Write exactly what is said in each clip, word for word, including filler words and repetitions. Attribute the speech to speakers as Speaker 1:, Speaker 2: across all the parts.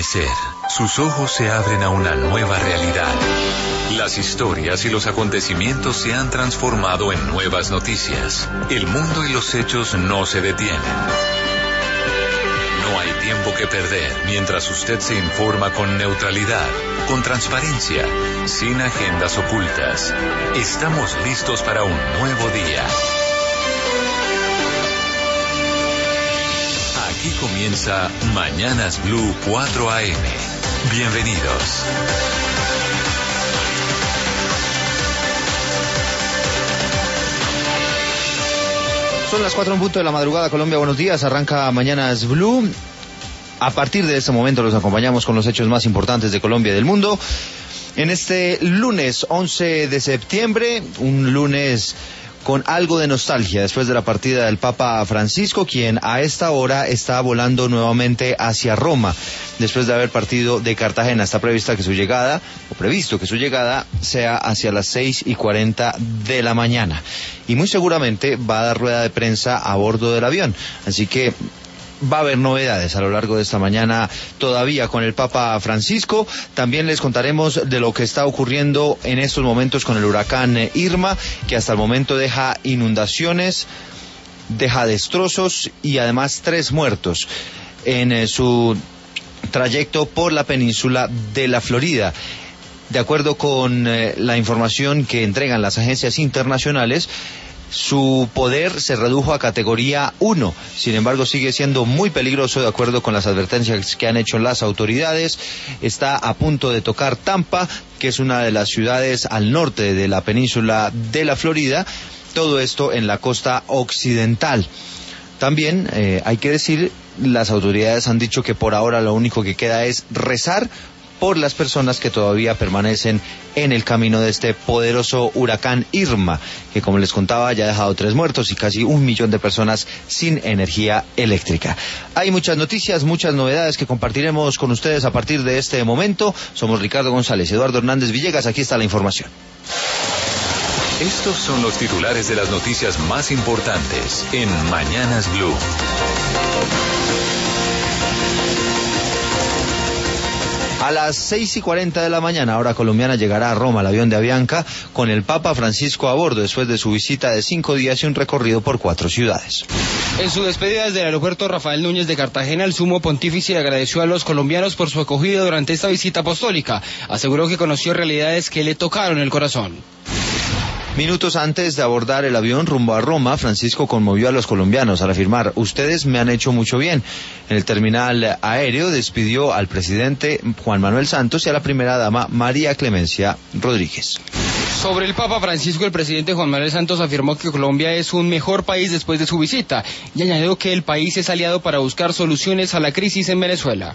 Speaker 1: amanecer, sus ojos se abren a una nueva realidad. Las historias y los acontecimientos se han transformado en nuevas noticias. El mundo y los hechos no se detienen. No hay tiempo que perder mientras usted se informa con neutralidad, con transparencia, sin agendas ocultas. Estamos listos para un nuevo día. Aquí comienza Mañanas Blue cuatro a eme. Bienvenidos.
Speaker 2: Son las cuatro en punto de la madrugada, Colombia, buenos días, arranca Mañanas Blue. A partir de este momento los acompañamos con los hechos más importantes de Colombia y del mundo. En este lunes once de septiembre, un lunes con algo de nostalgia después de la partida del Papa Francisco, quien a esta hora está volando nuevamente hacia Roma, después de haber partido de Cartagena. Está prevista que su llegada, o previsto que su llegada, sea hacia las seis y cuarenta de la mañana. Y muy seguramente va a dar rueda de prensa a bordo del avión. Así que va a haber novedades a lo largo de esta mañana todavía con el Papa Francisco. También les contaremos de lo que está ocurriendo en estos momentos con el huracán Irma, que hasta el momento deja inundaciones, deja destrozos y además tres muertos en eh, su trayecto por la península de la Florida. De acuerdo con eh, la información que entregan las agencias internacionales, su poder se redujo a categoría uno, sin embargo sigue siendo muy peligroso de acuerdo con las advertencias que han hecho las autoridades. Está a punto de tocar Tampa, que es una de las ciudades al norte de la península de la Florida, todo esto en la costa occidental. También eh, hay que decir, las autoridades han dicho que por ahora lo único que queda es rezar por las personas que todavía permanecen en el camino de este poderoso huracán Irma, que como les contaba ya ha dejado tres muertos y casi un millón de personas sin energía eléctrica. Hay muchas noticias, muchas novedades que compartiremos con ustedes a partir de este momento. Somos Ricardo González, Eduardo Hernández Villegas, aquí está la información.
Speaker 1: Estos son los titulares de las noticias más importantes en Mañanas Blue.
Speaker 2: A las seis y cuarenta de la mañana, hora colombiana, llegará a Roma el avión de Avianca con el Papa Francisco a bordo, después de su visita de cinco días y un recorrido por cuatro ciudades.
Speaker 3: En su despedida desde el aeropuerto Rafael Núñez de Cartagena, el sumo pontífice agradeció a los colombianos por su acogida durante esta visita apostólica. Aseguró que conoció realidades que le tocaron el corazón.
Speaker 2: Minutos antes de abordar el avión rumbo a Roma, Francisco conmovió a los colombianos al afirmar: ustedes me han hecho mucho bien. En el terminal aéreo despidió al presidente Juan Manuel Santos y a la primera dama María Clemencia Rodríguez.
Speaker 3: Sobre el Papa Francisco, el presidente Juan Manuel Santos afirmó que Colombia es un mejor país después de su visita y añadió que el país es aliado para buscar soluciones a la crisis en Venezuela.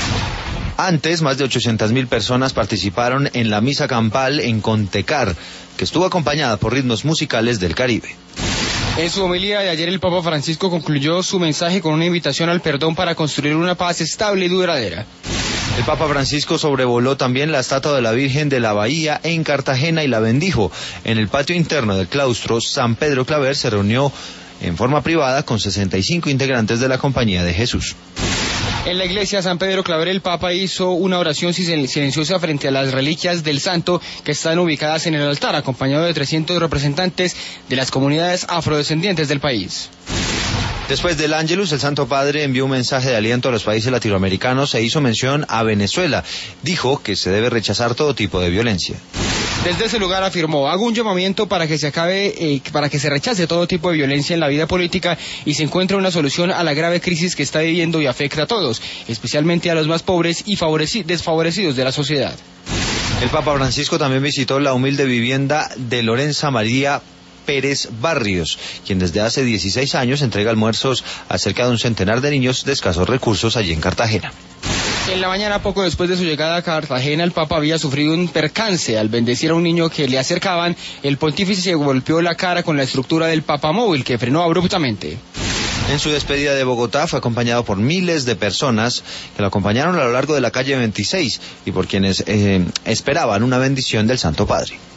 Speaker 2: Antes, más de ochocientas mil personas participaron en la misa campal en Contecar, que estuvo acompañada por ritmos musicales del Caribe.
Speaker 3: En su homilía de ayer, el Papa Francisco concluyó su mensaje con una invitación al perdón para construir una paz estable y duradera.
Speaker 2: El Papa Francisco sobrevoló también la estatua de la Virgen de la Bahía en Cartagena y la bendijo. En el patio interno del claustro San Pedro Claver se reunió en forma privada con sesenta y cinco integrantes de la Compañía de Jesús.
Speaker 3: En la iglesia San Pedro Claver, el Papa hizo una oración silenciosa frente a las reliquias del santo que están ubicadas en el altar, acompañado de trescientos representantes de las comunidades afrodescendientes del país.
Speaker 2: Después del Ángelus, el Santo Padre envió un mensaje de aliento a los países latinoamericanos e hizo mención a Venezuela. Dijo que se debe rechazar todo tipo de violencia.
Speaker 3: Desde ese lugar afirmó: hago un llamamiento para que se acabe, eh, para que se rechace todo tipo de violencia en la vida política y se encuentre una solución a la grave crisis que está viviendo y afecta a todos, especialmente a los más pobres y desfavorecidos de la sociedad.
Speaker 2: El Papa Francisco también visitó la humilde vivienda de Lorenza María Pérez Barrios, quien desde hace dieciséis años entrega almuerzos a cerca de un centenar de niños de escasos recursos allí en Cartagena.
Speaker 3: En la mañana, poco después de su llegada a Cartagena, el Papa había sufrido un percance al bendecir a un niño que le acercaban. El pontífice se golpeó la cara con la estructura del papamóvil, que frenó abruptamente.
Speaker 2: En su despedida de Bogotá fue acompañado por miles de personas que lo acompañaron a lo largo de la calle veintiséis y por quienes eh, esperaban una bendición del Santo Padre.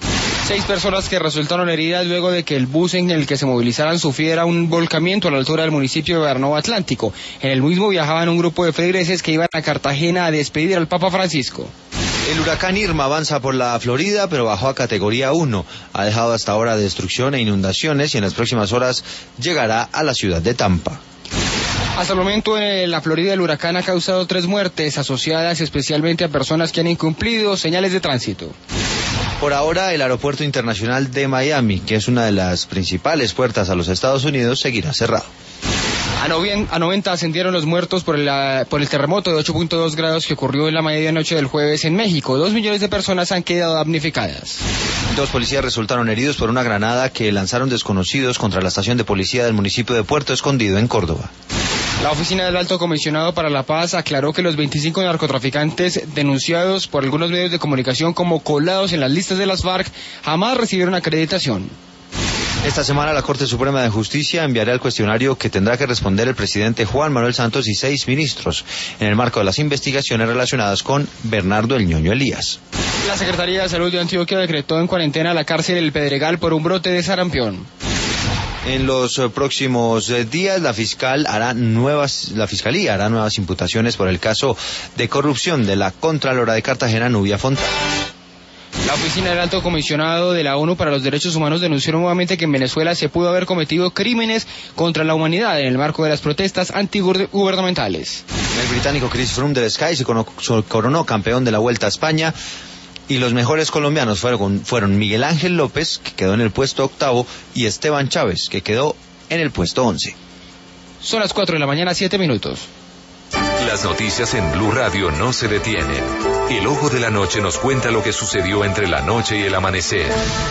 Speaker 3: Seis personas que resultaron heridas luego de que el bus en el que se movilizaran sufriera un volcamiento a la altura del municipio de Barnova Atlántico. En el mismo viajaban un grupo de feligreses que iban a Cartagena a despedir al Papa Francisco.
Speaker 2: El huracán Irma avanza por la Florida, pero bajó a categoría uno. Ha dejado hasta ahora destrucción e inundaciones y en las próximas horas llegará a la ciudad de Tampa.
Speaker 3: Hasta el momento en la Florida el huracán ha causado tres muertes asociadas especialmente a personas que han incumplido señales de tránsito.
Speaker 2: Por ahora, el aeropuerto internacional de Miami, que es una de las principales puertas a los Estados Unidos, seguirá cerrado.
Speaker 3: A, novien, a noventa ascendieron los muertos por el, por el terremoto de ocho punto dos grados que ocurrió en la medianoche del jueves en México. Dos millones de personas han quedado damnificadas.
Speaker 2: Dos policías resultaron heridos por una granada que lanzaron desconocidos contra la estación de policía del municipio de Puerto Escondido, en Córdoba.
Speaker 3: La oficina del Alto Comisionado para la Paz aclaró que los veinticinco narcotraficantes denunciados por algunos medios de comunicación como colados en las listas de las FARC jamás recibieron acreditación.
Speaker 2: Esta semana la Corte Suprema de Justicia enviará el cuestionario que tendrá que responder el presidente Juan Manuel Santos y seis ministros en el marco de las investigaciones relacionadas con Bernardo El Ñoño Elías.
Speaker 3: La Secretaría de Salud de Antioquia decretó en cuarentena la cárcel El Pedregal por un brote de sarampión.
Speaker 2: En los próximos días la fiscal hará nuevas, la fiscalía hará nuevas imputaciones por el caso de corrupción de la Contralora de Cartagena, Nubia Fontana.
Speaker 3: La Oficina del Alto Comisionado de la ONU para los Derechos Humanos denunció nuevamente que en Venezuela se pudo haber cometido crímenes contra la humanidad en el marco de las protestas antigubernamentales.
Speaker 2: El británico Chris Froome del Sky se coronó campeón de la Vuelta a España y los mejores colombianos fueron, fueron Miguel Ángel López, que quedó en el puesto octavo, y Esteban Chávez, que quedó en el puesto once.
Speaker 3: Son las cuatro de la mañana, siete minutos.
Speaker 1: Las noticias en Blue Radio no se detienen. El Ojo de la Noche nos cuenta lo que sucedió entre la noche y el amanecer.